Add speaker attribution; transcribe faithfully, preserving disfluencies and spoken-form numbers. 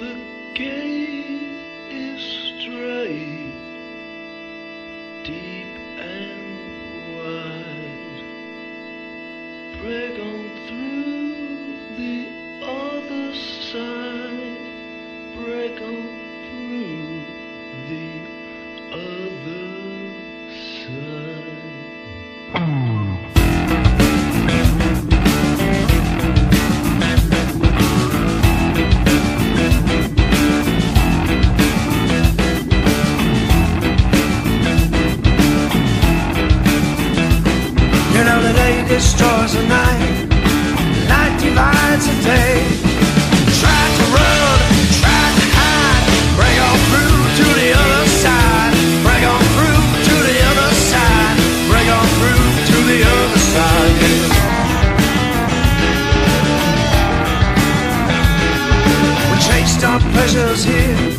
Speaker 1: The gate is straight, deep and wide. Break on through the other side. Break on through the other side. You know the day destroys the night, the night divides the day. Try to run, try to hide, break on through to the other side. Break on through to the other side. Break on through to the other side. We chased our pleasures here,